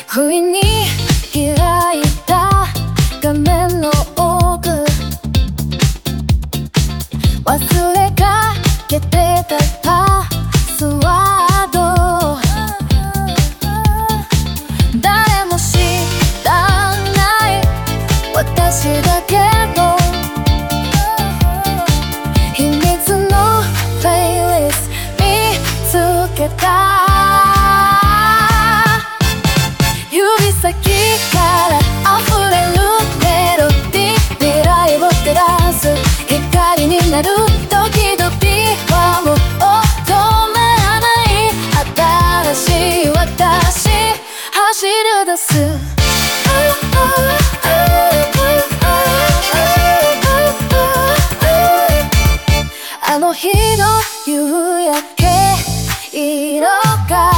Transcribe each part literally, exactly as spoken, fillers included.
不意に開いた画面の奥、忘れかけてたパスワード、誰も知らない私だけど秘密のプレイリスト見つけた。指先から溢れるメロディー、未来を照らす光になる。時々はもう止まらない新しい私、走り出す。あの日の夕焼け色が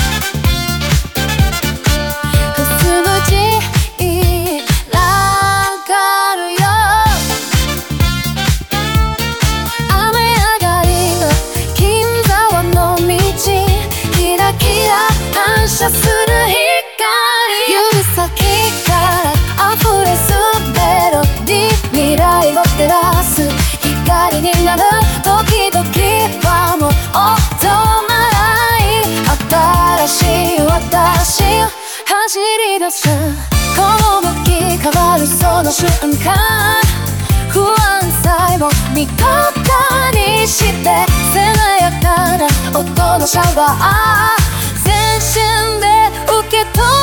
する光、指先から溢れすメロディー、未来を照らす光になる。時々はもう止まらない新しい私、走り出す。この向き変わるその瞬間、不安さえも味方にして背やかな音のシャワー、全身で受け取る。